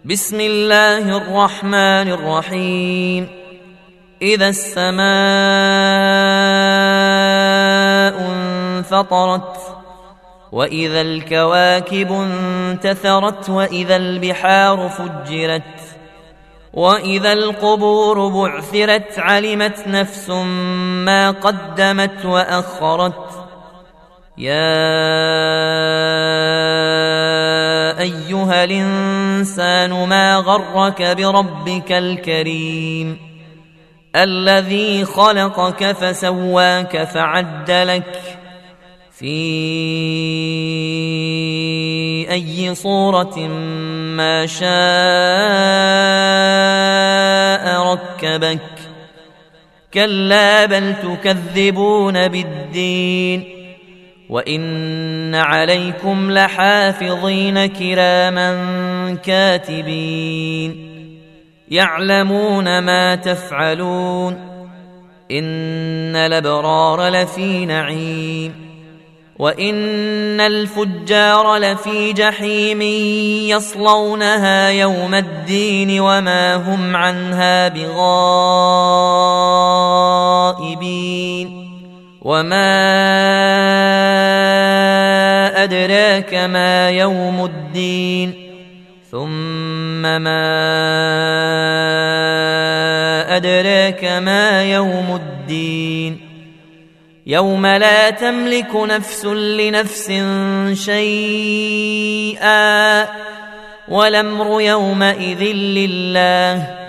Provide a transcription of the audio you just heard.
بسم الله الرحمن الرحيم. إذا السماء انفطرت وإذا الكواكب انتثرت وإذا البحار فجرت وإذا القبور بعثرت علمت نفس ما قدمت وأخرت. يا أيها الإنسان ما غرك بربك الكريم الذي خلقك فسواك فعدلك في أي صورة ما شاء ركبك. كلا بل تكذبون بالدين وإن عليكم لحافظين كراما كاتبين يعلمون ما تفعلون. إن الأبرار لفي نعيم وإن الفجار لفي جحيم يصلونها يوم الدين وما هم عنها بغائبين. وما أدراك ما يوم الدين ثم ما أدراك ما يوم الدين يوم لا تملك نفس لنفس شيئا والأمر يومئذ لله